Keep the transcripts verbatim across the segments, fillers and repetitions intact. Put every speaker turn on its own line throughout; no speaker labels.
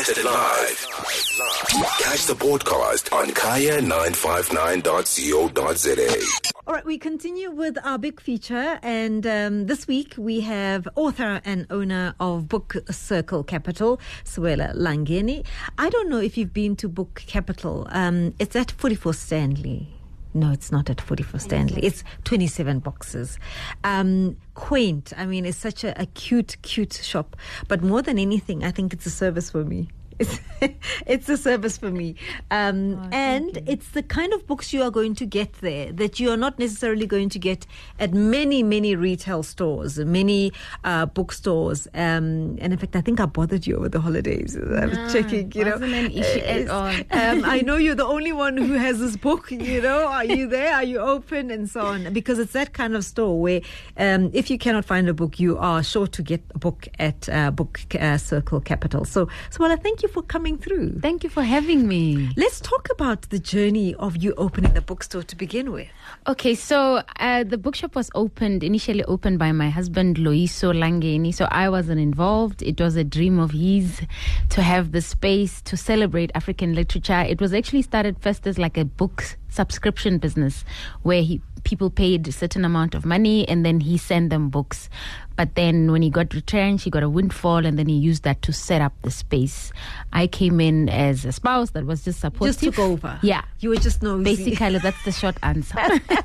Broadcasted live. Catch the podcast on kaya nine five nine dot co dot za.
All right, we continue with our big feature, and um, this week we have author and owner of Book Circle Capital, Suela Langeni. I don't know if you've been to Book Capital. Um, it's at forty-four Stanley. No, it's not at forty-four Stanley. It's twenty-seven boxes. Um, quaint. I mean, it's such a, a cute, cute shop. But more than anything, I think it's a service for me. It's, it's a service for me. Um, oh, and you. It's the kind of books you are going to get there that you are not necessarily going to get at many, many retail stores, many uh, bookstores. Um, and in fact, I think I bothered you over the holidays. I was
no,
checking, you know.
Wasn't an issue at all.
um, I know you're the only one who has this book, you know. Are you there? Are you open? And so on. Because it's that kind of store where um, if you cannot find a book, you are sure to get a book at uh, Book uh, Circle Capital. So, so well, I thank you for coming through.
Thank you for having me.
Let's talk about the journey of you opening the bookstore to begin with.
Okay, so uh, the bookshop was opened, initially opened by my husband, Loiso Langeni. So I wasn't involved. It was a dream of his to have the space to celebrate African literature. It was actually started first as like a book subscription business where he people paid a certain amount of money and then he sent them books. But then when he got retrenched, he got a windfall and then he used that to set up the space. I came in as a spouse that was just supportive.
Just took over.
Yeah.
You were just nosy.
Basically, that's the short answer.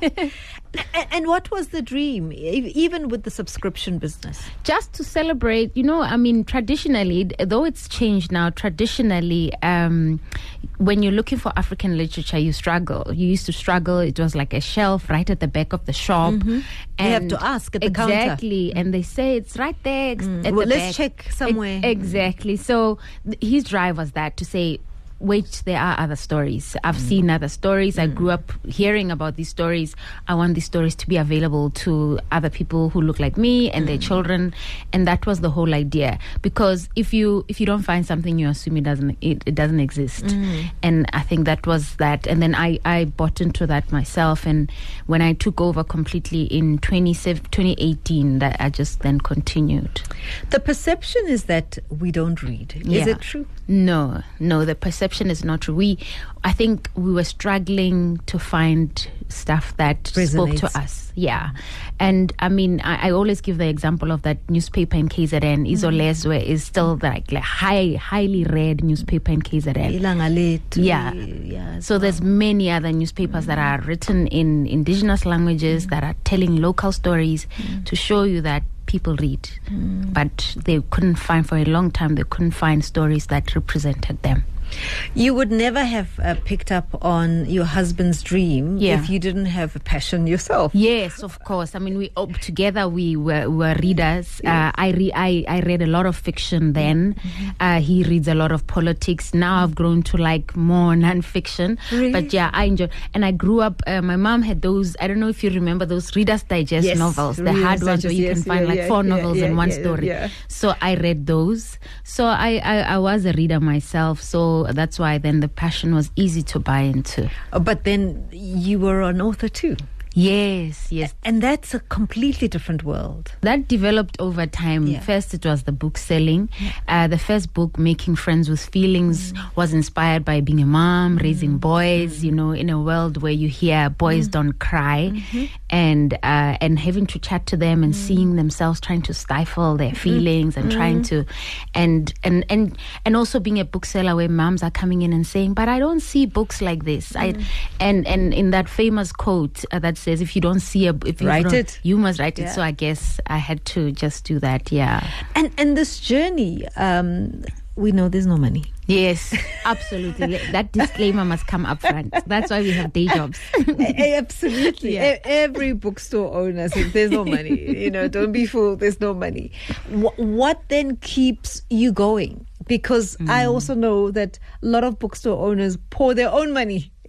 And what was the dream, even with the subscription business?
Just to celebrate, you know, I mean, traditionally, though it's changed now, traditionally, um, when you're looking for African literature, you struggle. You used to struggle. It was like a shelf right at the back of the shop.
Mm-hmm.
And
you have to ask at the
exactly,
counter.
Exactly. And they say it's right there
mm.
at
well,
the
let's
back.
check somewhere.
E- exactly. So th- his drive was that to say, wait, there are other stories. I've mm. seen other stories. Mm. I grew up hearing about these stories. I want these stories to be available to other people who look like me and mm. their children. And that was the whole idea. Because if you if you don't find something, you assume it doesn't it, it doesn't exist. Mm. And I think that was that. And then I, I bought into that myself. And when I took over completely in twenty eighteen, that I just then continued.
The perception is that we don't read. Is
yeah.
it true?
No, no, the perception is not true. We, I think we were struggling to find stuff that
Resonates.
spoke to us. Yeah. And I mean, I, I always give the example of that newspaper in K Z N. Mm. Izolezwe is still like, like high, highly read newspaper in K Z N. Yeah. yeah so well. There's many other newspapers mm. that are written in indigenous languages mm. that are telling local stories mm. to show you that people read, mm. but they couldn't find for a long time, they couldn't find stories that represented them.
You would never have uh, picked up on your husband's dream
yeah.
if you didn't have a passion yourself.
Yes, of course. I mean, we oh, together we were, were readers. Yes. Uh, I, re- I I read a lot of fiction then. Mm-hmm. Uh, he reads a lot of politics. Now I've grown to like more non-fiction.
Really?
But yeah, I enjoy. And I grew up. Uh, my mom had those. I don't know if you remember those Reader's Digest
yes.
novels, the
Reader's
hard ones
Digest,
where you
yes,
can find
yeah,
like
yeah,
four
yeah,
novels
yeah,
in one
yeah,
story.
Yeah.
So I read those. So I, I I was a reader myself. So that's why then the passion was easy to buy into.
But then you were an author too.
Yes, yes.
And that's a completely different world.
That developed over time.
Yeah.
First, it was the book selling. Yeah. Uh, the first book, Making Friends with Feelings, mm. was inspired by being a mom, mm. raising boys, mm. you know, in a world where you hear boys mm. don't cry, mm-hmm. and uh, and having to chat to them and mm. seeing themselves trying to stifle their feelings mm. and mm. trying to, and, and, and, and also being a bookseller where moms are coming in and saying, but I don't see books like this. Mm. I, and, and in that famous quote uh, that says, if you don't see a if you
write
don't,
it
you must write
yeah.
it. So I guess I had to just do that. Yeah.
And and this journey, um, we know there's no money.
Yes, absolutely. That disclaimer must come up front. That's why we have day jobs.
Absolutely. Yeah. E- every bookstore owner says there's no money. You know, don't be fooled. There's no money. W- what then keeps you going? Because mm. I also know that a lot of bookstore owners pour their own money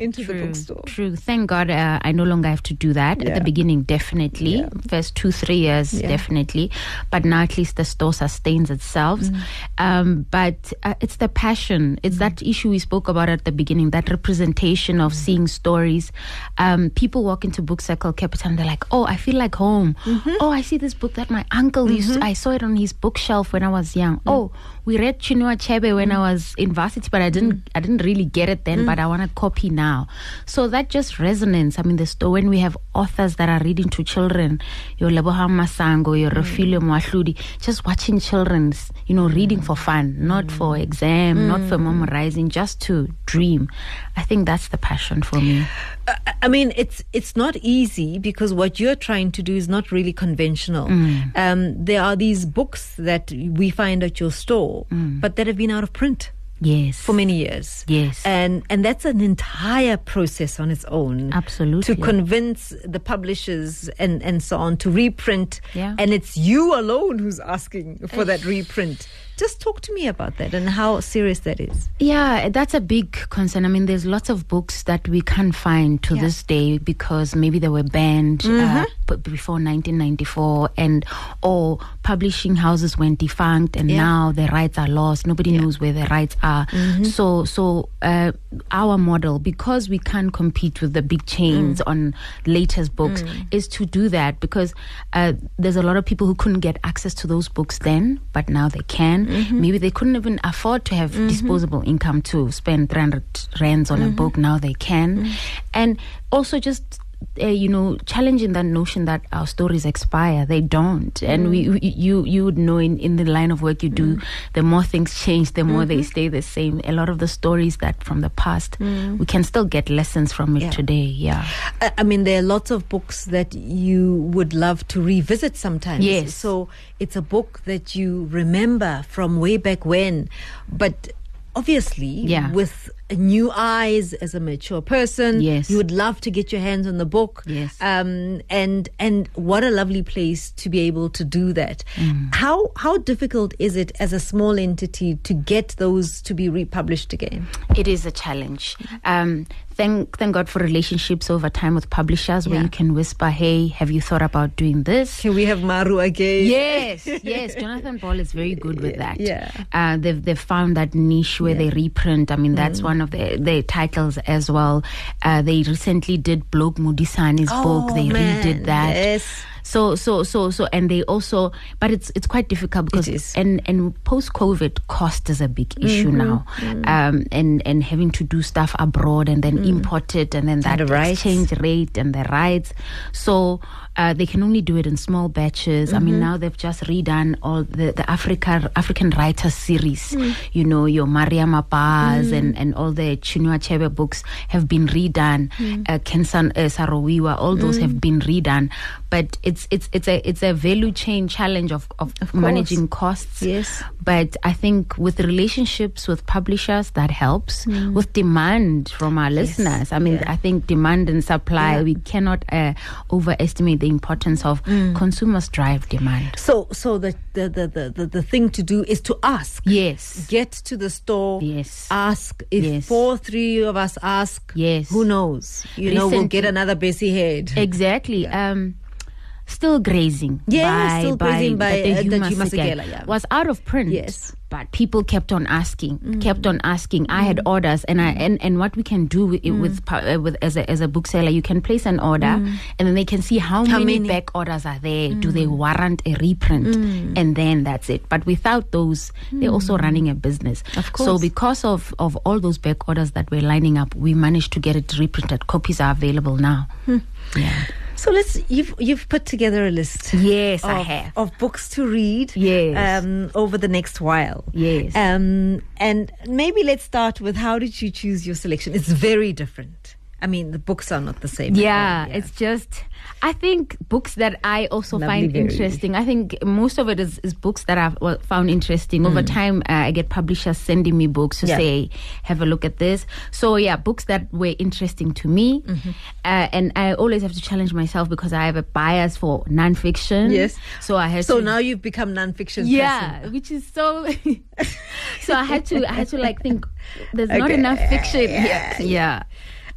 into
true,
the bookstore.
True. Thank God uh, I no longer have to do that.
Yeah.
At the beginning, definitely.
Yeah.
First two, three years,
Yeah.
definitely. But now at least the store sustains itself.
Mm.
Um, but uh, it's the passion. It's mm. that issue we spoke about at the beginning, that representation of mm. seeing stories. Um, people walk into Book Circle Capital and they're like, oh, I feel like home. Mm-hmm. Oh, I see this book that my uncle mm-hmm. used to, I saw it on his bookshelf when I was young. Mm. Oh, we read Chinua Achebe when mm. I was in varsity, but I didn't mm. I didn't really get it then, mm. but I want to copy now. So that just resonates. I mean, the store, when we have authors that are reading to children, your Lebohang Masango, your Refilio Mwahludi, just watching children, you know, reading for fun, not mm. for exam, mm. not for memorizing, just to dream. I think that's the passion for me.
Uh, I mean, it's it's not easy because what you're trying to do is not really conventional. Mm. Um, there are these books that we find at your store, mm. but that have been out of print.
Yes.
For many years.
Yes.
And and that's an entire process on its own.
Absolutely.
To convince the publishers and, and so on to reprint.
Yeah.
And it's you alone who's asking for that reprint. Just talk to me about that and how serious that is.
Yeah, that's a big concern. I mean, there's lots of books that we can't find to yeah. this day because maybe they were banned mm-hmm. uh, before nineteen ninety-four, and or publishing houses went defunct, and yeah. now the rights are lost. Nobody yeah. knows where the rights are. Mm-hmm. So, so uh, our model, because we can't compete with the big chains mm. on latest books, mm. is to do that because uh, there's a lot of people who couldn't get access to those books then, but now they can. Mm-hmm. Maybe they couldn't even afford to have mm-hmm. disposable income to spend three hundred rands on mm-hmm. a book. Now they can. Mm-hmm. And also just, uh, you know, challenging that notion that our stories expire. They don't. Mm-hmm. And we, we, you you would know in, in the line of work you do, mm-hmm. the more things change, the more mm-hmm. they stay the same. A lot of the stories that from the past, mm-hmm. we can still get lessons from it
yeah.
today. Yeah.
I, I mean, there are lots of books that you would love to revisit sometimes.
Yes.
So it's a book that you remember from way back when, but obviously
yeah.
with new eyes as a mature person,
yes.
you would love to get your hands on the book.
Yes.
Um, and and what a lovely place to be able to do that.
Mm.
How how difficult is it as a small entity to get those to be republished again?
It is a challenge. Um, thank thank God for relationships over time with publishers where
yeah.
you can whisper, hey, have you thought about doing this?
Can we have Maru again?
Yes, yes. Jonathan Ball is very good with that.
Yeah.
Uh, they've, they've found that niche where
yeah.
they reprint. I mean, that's
mm.
one of the, the titles as well. Uh, they recently did Blog Mudisani's
oh,
book. They
man.
redid that.
Yes.
So, so, so, so, and they also, but it's it's quite difficult because,
it is.
and and post COVID, cost is a big issue
mm-hmm.
now, mm. um, and and having to do stuff abroad and then mm. import it and then that
and the
exchange rate and the rights. So uh, they can only do it in small batches. Mm-hmm. I mean, now they've just redone all the the Africa African writers series. Mm. You know, your Mariam Abbas mm. and and all the Chinua Achebe books have been redone. Mm. Uh, Kensan uh, Sarowiwa, all those mm. have been redone, but it's it's it's a it's a value chain challenge of, of,
of
managing costs.
Yes.
But I think with relationships with publishers that helps. Mm. With demand from our
yes.
listeners. I mean,
yeah.
I think demand and supply,
yeah.
we cannot uh, overestimate the importance of mm. consumers drive demand.
So so the the, the, the, the the thing to do is to ask.
Yes.
Get to the store.
Yes.
Ask. If
yes.
four, three of us ask,
yes.
who knows? You
Recently,
know, we'll get another Bessie head.
Exactly.
Yeah.
Um Still Grazing.
Yeah,
by,
Still Grazing by, by
the
uh, Hugh Masekela, yeah.
was out of print.
Yes.
But people kept on asking,
mm.
kept on asking. Mm. I had orders, and I and, and what we can do with, mm. with, uh, with as a as a bookseller, you can place an order, mm. and then they can see how,
how
many,
many
back orders are there.
Mm.
Do they warrant a reprint?
Mm.
And then that's it. But without those, mm. they're also running a business.
Of course.
So because of of all those back orders that were lining up, we managed to get it reprinted. Copies are available now.
Mm.
Yeah.
So let's you've you've put together a list.
Yes,
of,
I have
of books to read.
Yes.
Um, over the next while.
Yes.
Um, and maybe let's start with how did you choose your selection? It's very different. I mean, the books are not the same.
Yeah,
all, yeah.
it's just, I think books that I also
Lovely
find
very.
interesting. I think most of it is, is books that I've well, found interesting. Over
Mm.
time, uh, I get publishers sending me books to
Yeah.
say, have a look at this. So yeah, books that were interesting to me.
Mm-hmm.
Uh, and I always have to challenge myself because I have a bias for nonfiction.
Yes.
So I had
So
to...
now you've become nonfiction
Yeah,
person.
which is so... so I had to, I had to like think, there's not
Okay.
enough fiction
Yeah.
here. Yeah.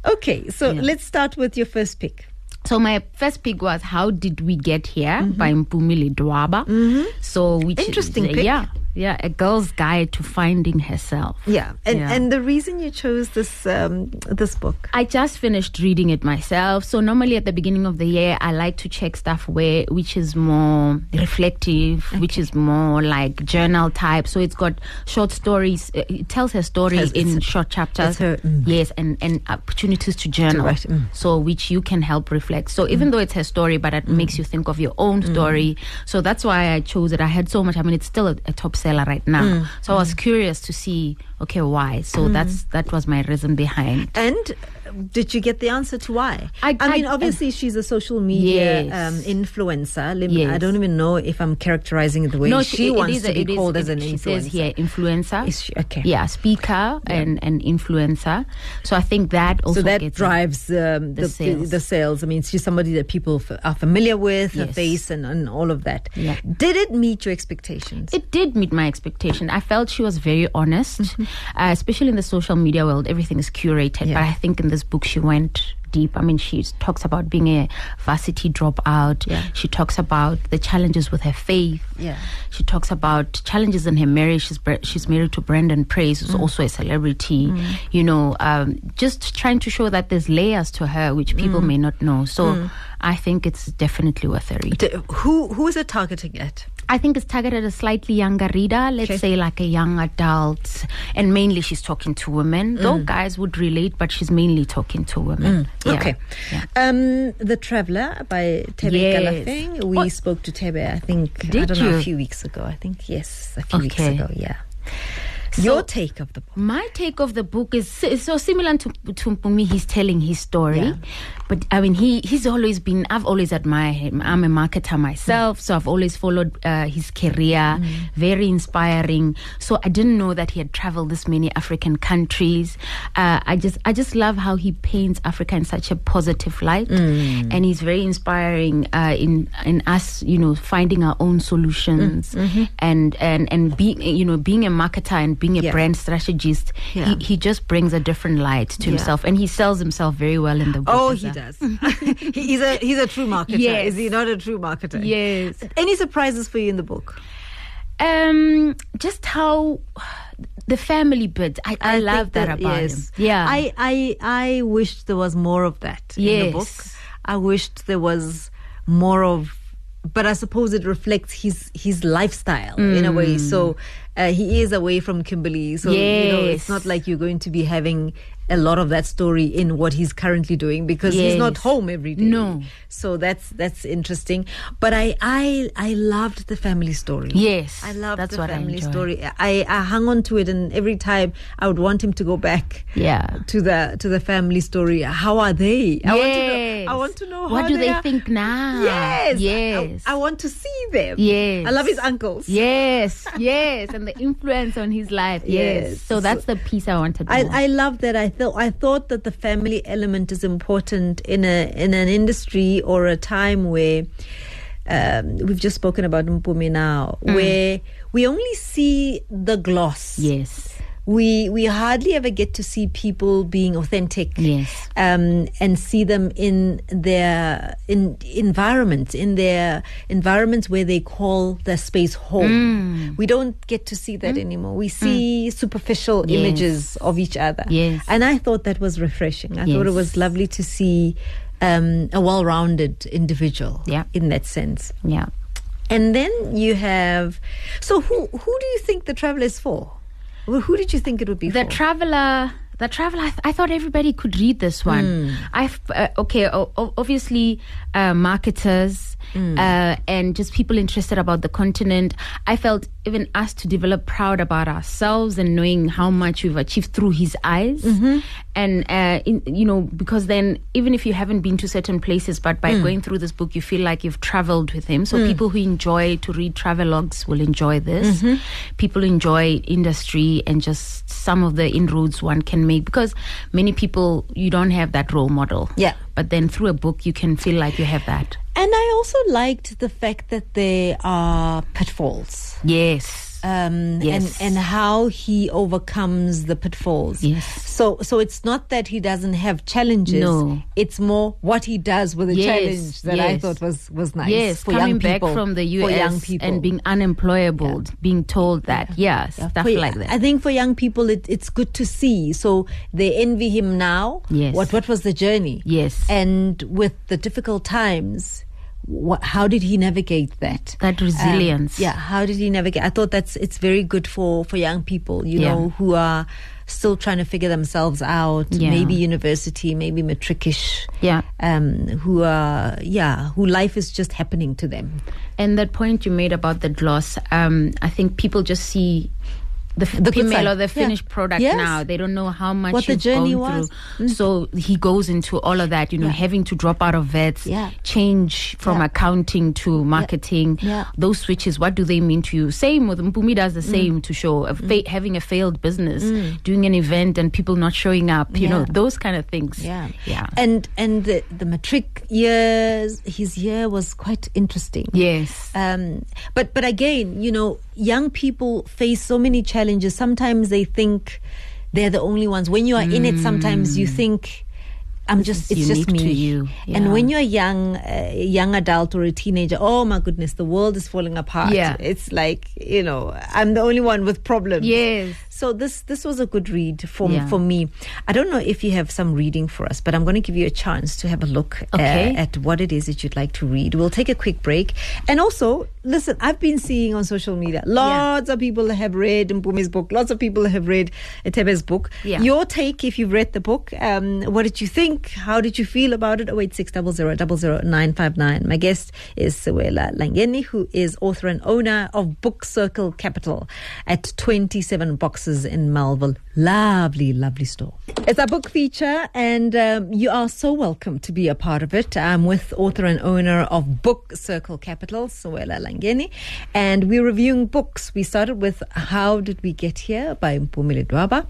Okay, so
Yeah.
let's start with your first pick.
So my first pick was How Did We Get Here
Mm-hmm.
by Mpumi Ledwaba.
Mm-hmm.
So which
Interesting
is, uh,
pick.
Yeah, yeah, a girl's guide to finding herself.
Yeah, and
Yeah.
and the reason you chose this um, this book.
I just finished reading it myself. So normally at the beginning of the year, I like to check stuff where which is more reflective, okay. which is more like journal type. So it's got short stories. It tells her story
It's,
in
it's,
short chapters.
It's her, mm.
Yes, and, and opportunities to journal.
To write, mm.
So which you can help reflect. So even mm. though it's her story, but it mm. makes you think of your own story. Mm. So that's why I chose it. I had so much. I mean, it's still a, a top seller right now. Mm. So I was curious to see, okay, why? So mm. that's that was my reason behind.
And did you get the answer to why?
I,
I mean,
I,
obviously, she's a social media
yes.
um, influencer. Let me-
Yes.
I don't even know if I'm characterizing it the way
no,
she,
she, it
wants
is
to
a-
be
it is-
called
it-
as an
she
influencer.
says here, influencer.
Is she- okay.
Yeah, speaker and, and influencer. So I think that also
So that
gets
drives um, the,
the
the,
sales.
the sales. I mean, she's somebody that people f- are familiar with, her
Yes.
face and, and all of that.
Yeah.
Did it meet your expectations?
It did meet my expectation. I felt she was very honest,
Mm-hmm.
uh, especially in the social media world. Everything is curated,
Yeah.
but I think in this book she went deep. I mean, she talks about being a varsity dropout.
Yeah.
She talks about the challenges with her faith.
Yeah.
She talks about challenges in her marriage. She's bre- she's married to Brendan Praise, who's
Mm.
also a celebrity. Mm. You know, um, just trying to show that there's layers to her which people
Mm.
may not know. So I think it's definitely worth a read.
D- Who who is it targeting at?
I think it's targeted at a slightly younger reader, let's
Okay.
say like a young adult. And mainly she's talking to women, though guys would relate, but she's mainly talking to women. Yeah.
Okay.
Yeah.
Um, The Traveller by Tebe
Yes.
Galafeng. We
Oh.
spoke to Tebe, I think, I
Did
don't know, a
you?
few weeks ago. I think, yes, a few weeks
Okay.
ago, yeah.
So-
Your take of the book.
My take of the book is si- so similar to to Mpumi. He's telling his story,
Yeah.
but I mean, he he's always been. I've always admired him. I'm a marketer myself, so I've always followed uh, his career. Very inspiring. So I didn't know that he had traveled this many African countries. Uh, I just I just love how he paints Africa in such a positive light, and he's very inspiring uh, in in us, you know, finding our own solutions and and and being you know being a marketer and being a
Yeah.
brand strategist.
Yeah.
He, he just brings a different light to
Yeah.
himself, and he sells himself very well in the book.
Oh,
as
he
a-
does. He- he's a he's a true marketer.
Yes.
Is he not a true marketer?
Yes.
Any surprises for you in the book?
Um, just how the family bit. I, I,
think
love that, about
yes.
him. Yeah.
I, I I wished there was more of that in the
Yes.
book. I wished there was more of, but I suppose it reflects his his lifestyle in a way. So uh, he is away from Kimberley, so you know it's
Yes.
not like you're going to be having a lot of that story in what he's currently doing because he's not
Yes.
home every day.
No.
So that's that's interesting. But I I I loved the family story.
Yes,
I loved
that's
the
what I
family
enjoy.
story. I, I hung on to it, and every time I would want him to go back.
Yeah.
To the to the family story. How are they? I want to know.
Yes.
I want to know
What
how
do they
are.
think now?
Yes.
Yes.
I, I want to see them.
Yes.
I love his uncles.
Yes, yes, and the influence on his life. Yes.
Yes.
So that's the piece I wanted to know.
I, I love that. I thought I thought that the family element is important in a in an industry or a time where um, we've just spoken about Mpumi now, where we only see the gloss.
Yes.
We we hardly ever get to see people being authentic.
Yes.
Um, and see them in their in environments, in their environments where they call their space home. We don't get to see that anymore. We see superficial
Yes.
images of each other.
Yes.
And I thought that was refreshing. I thought it
Yes.
was lovely to see um, a well-rounded individual
Yeah.
in that sense.
Yeah.
And then you have, so who who do you think The Traveller is for? Well, who did you think it would be
The
for?
Traveller. The Traveller. I, th- I thought everybody could read this one. I've uh, okay. O- o- obviously, uh, marketers uh, and just people interested about the continent. I felt even us to develop proud about ourselves and knowing how much we've achieved through his eyes. And uh, in, you know, because then even if you haven't been to certain places, but by going through this book, you feel like you've traveled with him. So people who enjoy to read travelogues will enjoy this. People enjoy industry and just some of the inroads one can make, because many people, you don't have that role model.
Yeah.
But then through a book, you can feel like you have that.
And I also liked the fact that there are pitfalls.
Yes.
Um,
Yes.
and, and how he overcomes the pitfalls.
Yes.
So so it's not that he doesn't have challenges.
No.
It's more what he does with a
Yes,
challenge that I
yes.
thought was, was nice.
Yes,
for
coming
young
back
people,
from the U
for young
S
people.
and being unemployable, being told that, yeah,
Yeah,
stuff
for-
like that.
I think for young people, it, it's good to see. So they envy him now.
Yes.
What what was the journey?
Yes.
And with the difficult times, what, how did he navigate that?
That resilience.
Um, yeah. How did he navigate? I thought that's it's very good for for young people. You
Yeah.
know, who are still trying to figure themselves out.
Yeah.
Maybe university, maybe matricish.
Yeah.
Um. Who are yeah. Who life is just happening to them.
And that point you made about the gloss, um, I think people just see the, f-
The good
female
side.
or the
Yeah.
finished product
Yes.
now. They don't know how much
What the
you've
journey
gone
was.
through. So he goes into all of that, you know,
Yeah.
having to drop out of vets,
Yeah.
change from
Yeah.
accounting to marketing.
Yeah.
Those switches, what do they mean to you? Same with Mpumi does the same to show a fa- having a failed business, doing an event and people not showing up. You know,
Yeah.
those kind of things.
Yeah,
yeah.
And and the, the matric years, his year was quite interesting.
Yes.
Um, but but again, you know, young people face so many challenges. Sometimes they think they're the only ones. When you are in it, sometimes you think, I'm just,
is
it's just
unique
me.
to you.
And
Yeah.
when you're young, a young adult or a teenager, oh my goodness, the world is falling apart.
Yeah.
It's like, you know, I'm the only one with problems.
Yes.
So this this was a good read for
Yeah.
for me. I don't know if you have some reading for us, but I'm going to give you a chance to have a look
Okay.
uh, at what it is that you'd like to read. We'll take a quick break. And also, listen, I've been seeing on social media, lots of people have read Mpumi's book. Lots of people have read Etebe's book.
Yeah.
Your take, if you've read the book, um, what did you think? How did you feel about it? oh eight six zero zero zero zero nine five nine. My guest is Sewela Langeni, who is author and owner of Book Circle Capital at twenty-seven Boxes in Melville. Lovely, lovely store. It's a book feature, and um, you are so welcome to be a part of it. I'm with author and owner of Book Circle Capital, Sewela Langeni, and we're reviewing books. We started with How Did We Get Here by Mpumi Ledwaba.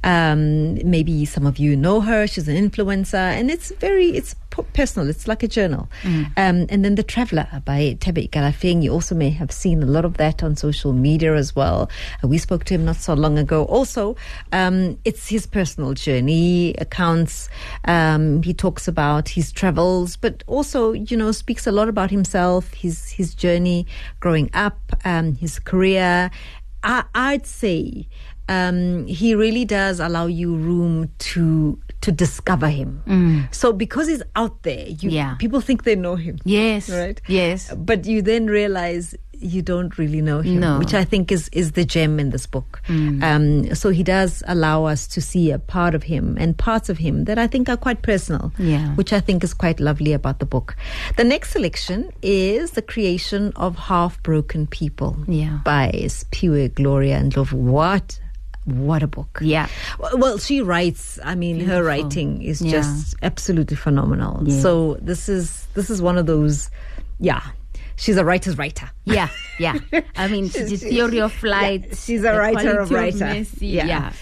Um, maybe some of you know her. She's an influencer, and it's very, it's p- personal. It's like a journal.
Mm.
Um, and then The Traveller by Tebe Ikalafeng. You also may have seen a lot of that on social media as well. Uh, we spoke to him not so long ago. Also, um, it's his personal journey accounts. Um, he talks about his travels, but also, you know, speaks a lot about himself, his his journey growing up, um, his career. I, I'd say um, he really does allow you room to to discover him. So because he's out there, you,
Yeah.
people think they know him.
Yes.
Right?
Yes.
But you then realize you don't really know him,
No.
which I think is, is the gem in this book. Um, so he does allow us to see a part of him and parts of him that I think are quite personal,
Yeah.
which I think is quite lovely about the book. The next selection is The Creation of Half-Broken People
Yeah.
by Spiwe Gloria Ndlovu. What? What a book.
Yeah.
Well, she writes, I mean, her
Beautiful.
writing is
Yeah.
just absolutely phenomenal.
Yeah.
So this is this is one of those, yeah, she's a writer's writer.
Yeah, yeah. I mean, the theory of flight.
Yeah, she's a
the
writer of
quality
writer.
mercy,
Yeah.
yeah.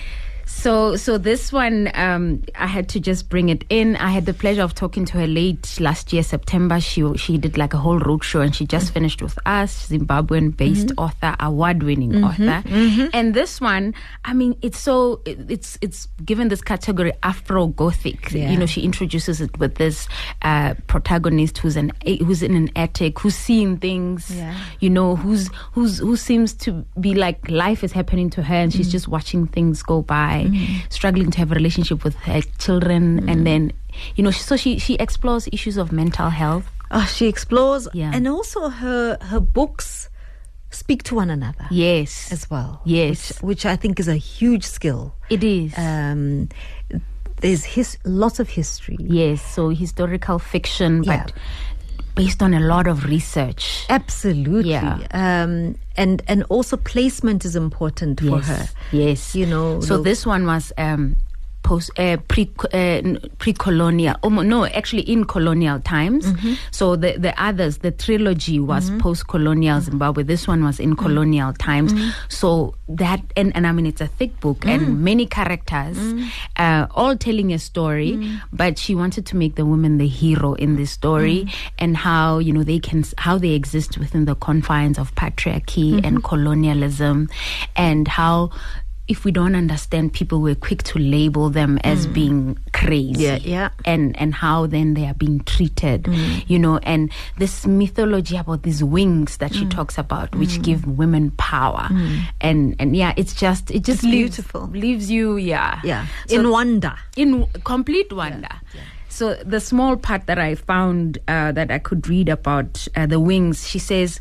So, so this one, um, I had to just bring it in. I had the pleasure of talking to her late last year, September. She she did like a whole roadshow, and she just finished with us. Zimbabwean-based
Mm-hmm.
author, award-winning author. And this one, I mean, it's so it, it's it's given this category Afro Gothic.
Yeah.
You know, she introduces it with this uh, protagonist who's an who's in an attic, who's seeing things.
Yeah.
You know, who's who's who seems to be like life is happening to her, and she's just watching things go by. Struggling to have a relationship with her children, and then, you know, so she she explores issues of mental health.
Oh, she explores,
Yeah.
and also her her books speak to one another
Yes,
as well.
Yes.
which, which I think is a huge skill.
it is.
Um, there's his lots of history.
Yes, so historical fiction,
Yeah.
but based on a lot of research.
Absolutely.
Yeah.
Um, and and also placement is important for
Yes,
her.
yes.
You know,
So
the-
this one was um, post uh, pre uh, pre-colonial. Oh, no, actually in colonial times. Mm-hmm. So the the others, the trilogy was mm-hmm. post-colonial Zimbabwe. This one was in mm-hmm. colonial times. Mm-hmm. So that and, and I mean it's a thick book mm-hmm. and many characters, mm-hmm. uh, all telling a story. Mm-hmm. But she wanted to make the woman the hero in this story, mm-hmm. and how you know they can how they exist within the confines of patriarchy mm-hmm. and colonialism, and how if we don't understand people, we're quick to label them as mm. being crazy.
Yeah, yeah.
And and how then they are being treated, mm. you know, and this mythology about these wings that mm. she talks about, which mm. give women power. Mm. And and yeah, it's just, it just
it's
leaves,
beautiful.
leaves you, yeah.
Yeah.
So,
in wonder.
In complete wonder.
Yeah. Yeah.
So the small part that I found uh, that I could read about uh, the wings, she says,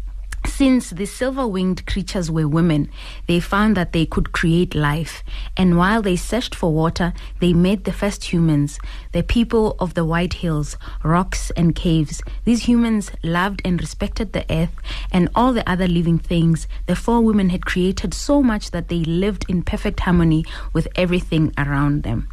since the silver-winged creatures were women, they found that they could create life. And while they searched for water, they made the first humans, the people of the White Hills, rocks and caves. These humans loved and respected the earth and all the other living things. The four women had created so much that they lived in perfect harmony with everything around them.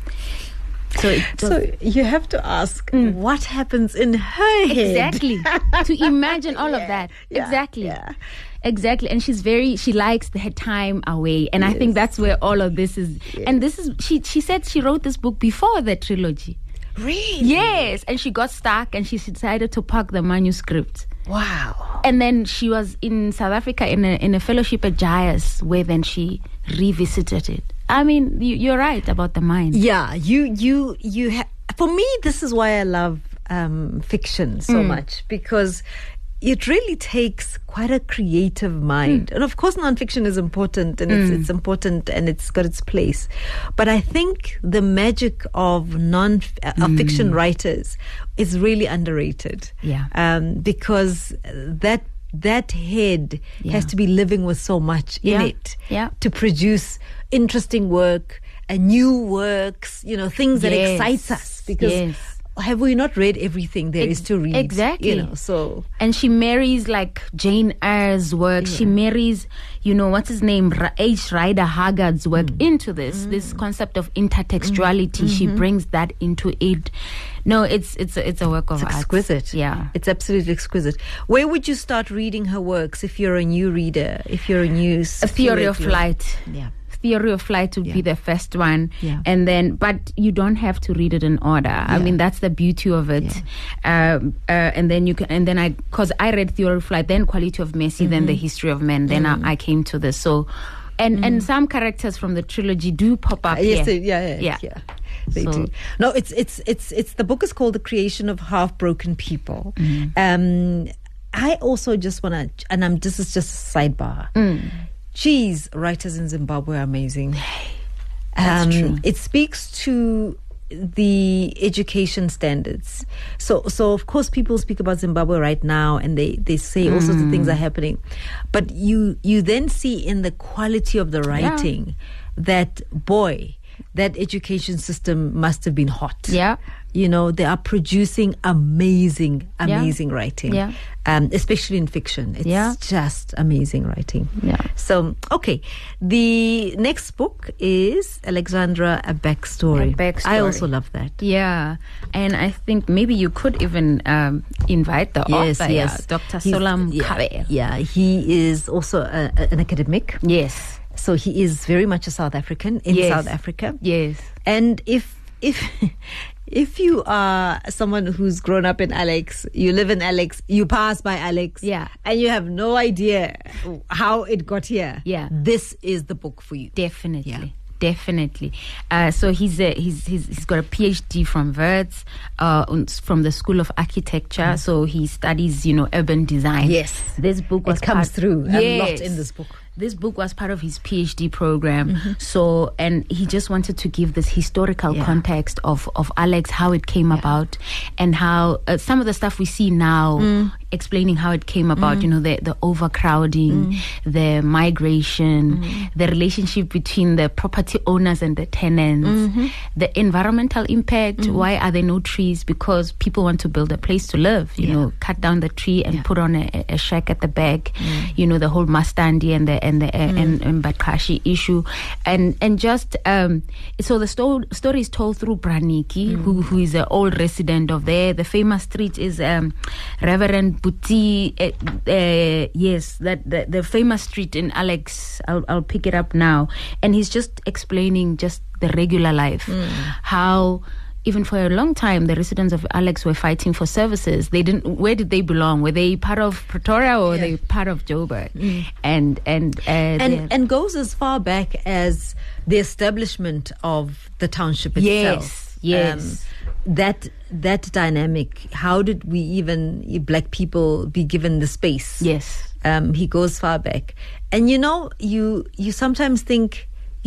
So, it
so you have to ask mm. what happens in her head.
Exactly. To imagine all
yeah,
of that.
Yeah,
exactly.
Yeah.
Exactly. And she's very, she likes her time away. And yes. I think that's where all of this is. Yes. And this is, she, she said she wrote this book before the trilogy.
Really?
Yes. And she got stuck and she decided to pack the manuscript.
Wow.
And then she was in South Africa in a, in a fellowship at Jayas, where then she revisited it. I mean, you, you're right about the mind.
Yeah, you, you, you. Ha- For me, this is why I love um, fiction so mm. much, because it really takes quite a creative mind. Mm. And of course, nonfiction is important, and mm. it's, it's important, and it's got its place. But I think the magic of non uh, mm. of fiction writers is really underrated.
Yeah,
um, because that. That head yeah. has to be living with so much
yeah.
in it
yeah.
to produce interesting work and new works, you know, things that
yes.
excites us. Because
yes.
have we not read everything there
Ex-
is to read?
Exactly.
You know, so
and she marries like Jane Eyre's work. Yeah. She marries, you know, what's his name, Ra- H. Rider Haggard's work mm. into this. Mm. This concept of intertextuality. Mm-hmm. She brings that into it. No, it's it's a, it's a work of
it's
art.
Exquisite.
Yeah,
it's absolutely exquisite. Where would you start reading her works if you're a new reader? If you're a new
a Theory of Flight.
Yeah.
Theory of Flight would
yeah.
be the first one,
yeah.
and then, but you don't have to read it in order. Yeah. I mean, that's the beauty of it. Yeah. Um, uh, and then you can, and then I, because I read Theory of Flight, then Quality of Mercy, mm-hmm. then The History of Men, then mm-hmm. I, I came to this. So, and mm. and some characters from the trilogy do pop up.
Uh, yes,
here.
Yeah, yeah, yeah. yeah. They so, do. No, it's it's it's it's the book is called The Creation of Half-Broken People. Mm. Um, I also just want to, and I'm this is just a sidebar. Mm. Geez, writers in Zimbabwe are amazing.
That's um, true.
It speaks to the education standards. So, so of course, people speak about Zimbabwe right now, and they, they say all mm. sorts of things are happening. But you you then see in the quality of the writing yeah. that, boy, that education system must have been hot.
Yeah.
You know, they are producing amazing, amazing
yeah.
writing.
Yeah.
Um, especially in fiction. It's
yeah.
just amazing writing.
Yeah.
So, okay. The next book is Alexandra, A Backstory.
A Backstory.
I also love that.
Yeah. And I think maybe you could even um, invite the
yes,
author,
yes.
yeah, Doctor
He's,
Solam
yeah,
Kabe.
Yeah, he is also a, a, an academic.
Yes.
So he is very much a South African in
yes.
South Africa.
Yes.
And if if if you are someone who's grown up in Alex, you live in Alex, you pass by Alex,
yeah,
and you have no idea how it got here,
yeah,
this is the book for you.
Definitely.
Yeah.
Definitely. Uh, so he's, a, he's he's he's got a PhD from Wits, uh, from the School of Architecture. Mm. So he studies, you know, urban design.
Yes,
this book was
it comes
part,
through
yes.
a lot in this book.
This book was part of his PhD program. Mm-hmm. So, and he just wanted to give this historical yeah. context of, of Alex, how it came yeah. about, and how uh, some of the stuff we see now, mm. explaining how it came about, mm. you know, the, the overcrowding, mm. the migration, mm. the relationship between the property owners and the tenants, mm-hmm. the environmental impact. Mm. Why are there no trees? Because people want to build a place to live, you yeah. know, cut down the tree and yeah. put on a, a shack at the back, mm. you know, the whole Mastandi and the and the mm. and, and Bakhashi issue, and and just um, so the sto- story is told through Braniki, mm. who who is an old resident of there. The famous street is um, Reverend Buti. Uh, uh, yes, that the, the famous street in Alex. I'll I'll pick it up now, and he's just explaining just the regular life, mm. how. Even for a long time, the residents of Alex were fighting for services. They didn't. Where did they belong? Were they part of Pretoria or yeah. were they part of Joburg? Mm. And and uh,
and and goes as far back as the establishment of the township itself.
Yes, yes.
Um, that that dynamic. How did we even black people be given the space?
Yes.
Um, he goes far back, and you know, you you sometimes think.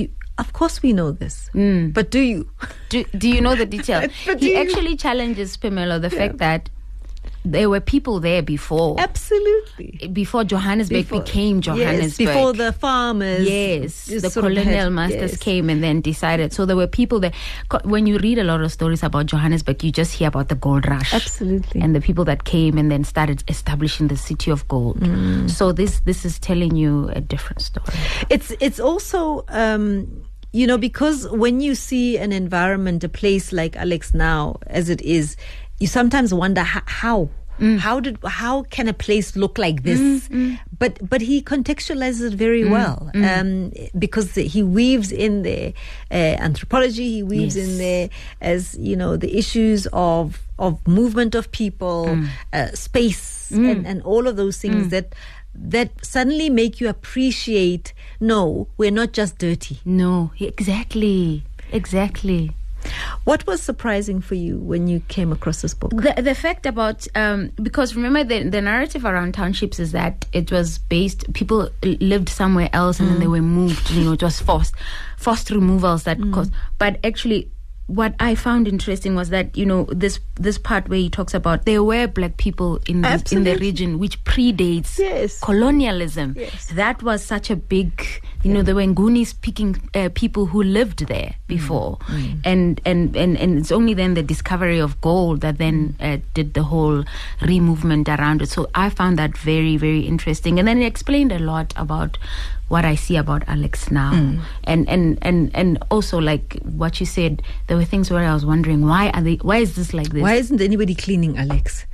Of course we know this, mm. but do you?
Do, do you know the detail? He actually challenges Pamela the yeah. fact that there were people there before.
Absolutely.
Before Johannesburg before, became Johannesburg.
Yes, before the farmers.
Yes, the colonial had, masters yes. came and then decided. So there were people there. When you read a lot of stories about Johannesburg, you just hear about the gold rush.
Absolutely.
And the people that came and then started establishing the city of gold. Mm. So this this is telling you a different story.
It's, it's also... Um, You know, because when you see an environment, a place like Alex now, as it is, you sometimes wonder how, how, mm. how did, how can a place look like this? Mm, mm. But, but he contextualizes it very mm, well, mm. Um, because he weaves in there uh, anthropology. He weaves yes. in there as you know the issues of of movement of people, mm. uh, space, mm. and, and all of those things mm. that. that suddenly make you appreciate, no, we're not just dirty.
No, exactly, exactly.
What was surprising for you when you came across this book?
The, the fact about, um, because remember the, the narrative around townships is that it was based, people lived somewhere else and mm. then they were moved, you know, it was forced, forced removals that mm. caused, but actually, what I found interesting was that, you know, this this part where he talks about there were black people in this, in the region which predates
yes.
colonialism.
Yes.
That was such a big, you yeah. know, there were Nguni speaking uh, people who lived there before. Mm. Mm. And, and, and, and it's only then the discovery of gold that then uh, did the whole re-movement around it. So I found that very, very interesting. And then he explained a lot about what I see about Alex now. Mm. And, and, and, and also like what you said, there were things where I was wondering, why are they, why is this like this?
Why isn't anybody cleaning Alex?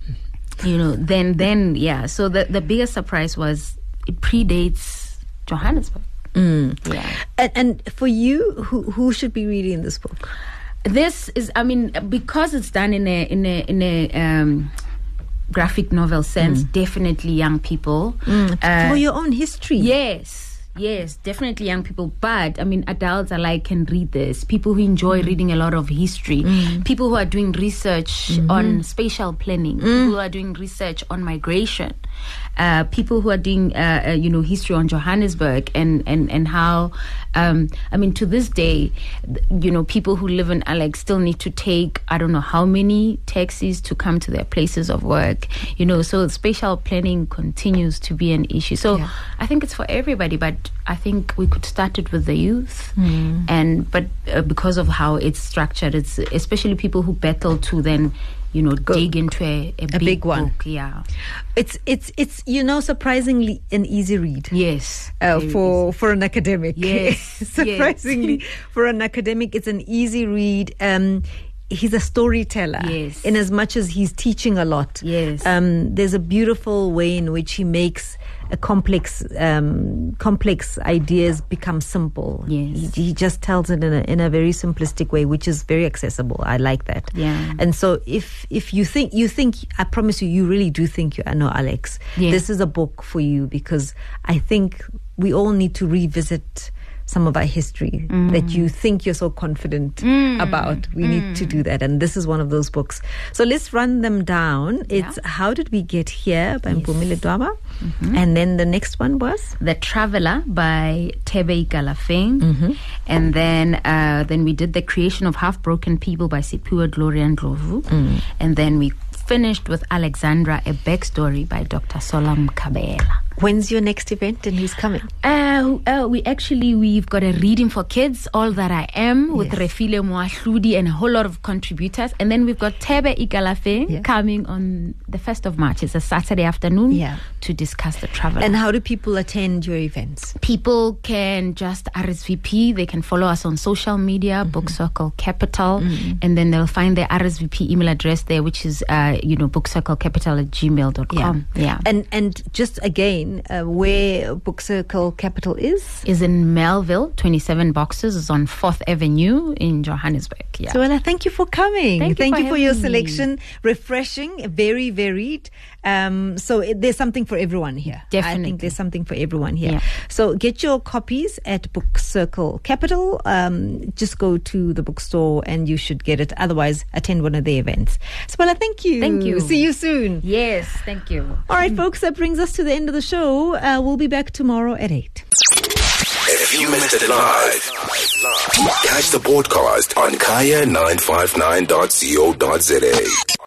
You know, then, then, yeah. So the, the biggest surprise was it predates Johannesburg.
Mm.
Yeah.
And, and for you, who, who should be reading this book?
This is, I mean, because it's done in a, in a, in a, um, graphic novel sense, mm. definitely young people.
Mm. Uh, For your own history.
Yes, yes, definitely young people. But, I mean, adults alike can read this. People who enjoy mm. reading a lot of history. Mm. People who are doing research mm-hmm. on spatial planning. Mm. People who are doing research on migration. Uh, people who are doing, uh, uh, you know, history on Johannesburg and, and, and how, um, I mean, to this day, you know, people who live in Alex still need to take, I don't know how many taxis to come to their places of work, you know, so spatial planning continues to be an issue. So yeah. I think it's for everybody, but I think we could start it with the youth. Mm. And, but uh, because of how it's structured, it's especially people who battle to then, you know, Go. dig into a, a,
a
big,
big one.
Book. Yeah,
it's it's it's you know surprisingly an easy read.
Yes,
uh, for easy. for an academic.
Yes,
surprisingly
yes.
for an academic, it's an easy read. Um, he's a storyteller.
Yes,
in as much as he's teaching a lot.
Yes,
um, there's a beautiful way in which he makes a complex um, complex ideas become simple.
Yes.
He, he just tells it in a, in a very simplistic way, which is very accessible. I like that.
Yeah.
And so if if you think, you think, I promise you, you really do think you know Alex,
yes.
this is a book for you, because I think we all need to revisit some of our history mm. that you think you're so confident mm. about. We mm. need to do that. And this is one of those books. So let's run them down. It's yeah. How Did We Get Here by yes. Mpumile Dwaba. Mm-hmm. And then the next one was?
The Traveler by Thebe Ikalafeng. Mm-hmm. And then uh, then we did The Creation of Half-Broken People by Siphiwe Gloria Ndlovu. Mm. And then we finished with Alexandra, A Backstory by Doctor Sola Mkhabela.
When's your next event and who's coming?
Uh, uh, we actually, we've got a reading for kids, All That I Am, with
Yes.
Refile Moahludi and a whole lot of contributors. And then we've got Tebe Ikalafe
Yeah.
coming on the first of March. It's a Saturday afternoon
Yeah.
to discuss the travel.
And how do people attend your events?
People can just R S V P. They can follow us on social media,
Mm-hmm.
Book Circle Capital, and then they'll find their R S V P email address there, which is, uh, you know, bookcirclecapital at gmail dot com. Yeah.
And and just again, uh, where Book Circle Capital is?
Is in Melville, twenty-seven boxes, is on fourth Avenue in Johannesburg. Yeah.
So, Ella, thank you for coming.
Thank you for
you for your
having me.
selection. Refreshing, very varied. Um, so it, there's something for everyone here. I
Definitely.
think there's something for everyone here.
Yeah.
So get your copies at Book Circle Capital. Um, just go to the bookstore and you should get it. Otherwise, attend one of the events. So, Ella, thank you.
Thank you.
See you soon.
Yes, thank you.
All right, folks, that brings us to the end of the show. Uh, we'll be back tomorrow at eight.
If you missed it live, catch the podcast on kaya nine five nine dot co dot za.